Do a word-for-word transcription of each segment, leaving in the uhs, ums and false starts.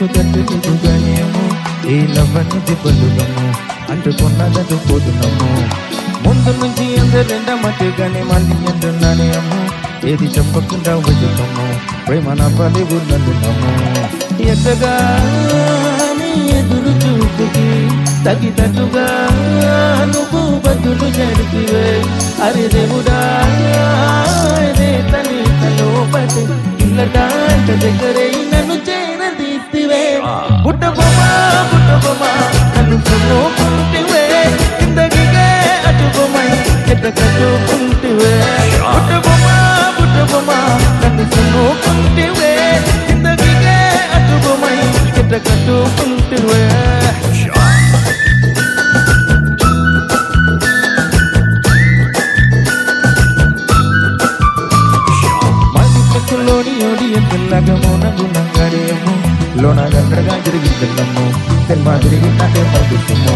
నాకు తట్టులేదు గాని అమ్మో ఈ లవ్ అనేది బలుగము అంటుకున్నదటు పోతున్నాము ముందు నుంచి అందరెండ మట్టి కానీ మళ్ళీ అంటున్నానే అమ్మో ఏది చెప్పకుండా వచ్చుతాము ప్రేమ నా పలి ఉన్నట్టున్నాము ఎక్కగా ఎదురు చూపుకి తగినట్టుగా నువ్వు బదులు జరిపివే అరే దేవుడా తని తలోపతి ఇల్లటాంట దగ్గరే నన్ను చేరదీస్తివే పుట్టబొమ్మా పుట్టబొమ్మా నన్ను కొనుక్కుంటివే కిందకిగే అటుబొమ్మై ఎట్ట కట్టుకుంటివే పుట్టబొమ్మా పుట్టబొమ్మా నన్ను కొనుక్కుంటివే కిందకిగే అటుబొమ్మై ఎట్ట కట్టుకుంటివే లోని ఓడి ఎంతలాగా మౌన గుణంగారేమో లోన గంటగా తిరిగిద్దమ్మో తెల్మా తిరిగి నాటే పంపిస్తామో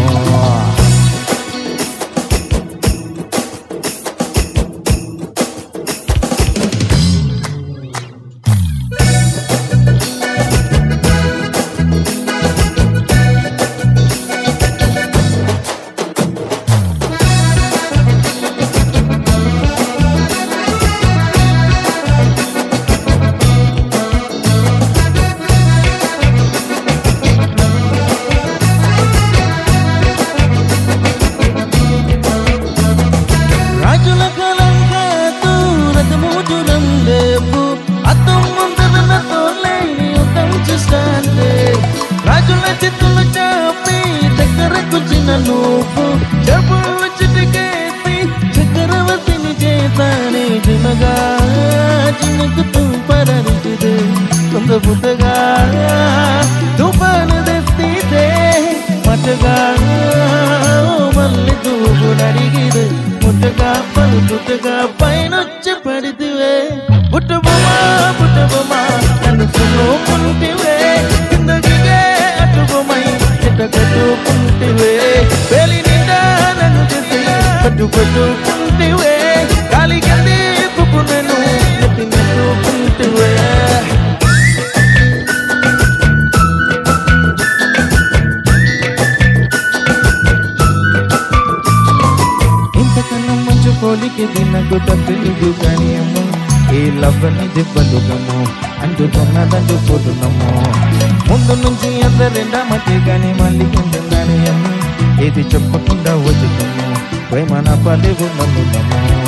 రాజుల చిత్తులు చాపి దగ్గరకు చిన్న నువ్వు చెప్పులు చిటికేసి చక్రవర్తిని చేతానే చిన్నగా చిన్నకు పరనిటిదే కొంత పుట్టగా తుఫాను తెస్తే మటగా మళ్ళీ తూపు నడిగిదే ముట్టగా పలుకుట్టగా పైనొచ్చి పడితివే పుట్టబొమ్మా పుట్టబొమ్మా నన్ను కొనుక్కుంటివే కిందకిగే అటుబొమ్మై ఎట్ట కట్టుకుంటివే వేలి నిండా నన్ను చేసి కట్టు కట్టుకుంటివే గాలి కింది పుప్పు నన్ను ఎత్తి నెట్టుకుంటివే ఇంతకన్నా మంచు పోలికి నాకు తప్పలేదు కానీ అమ్మో ఈ లవ్ అనేది బలుగము అంటుకున్నదంటూ పోతున్నాము ముందు నుంచి అందరెండా మట్టి కానీ మళ్ళీ ఉంటుందని అమ్మ ఏది చెప్పకుండా వచ్చుతాము ప్రేమ నా పలి ఉన్నట్టున్నాము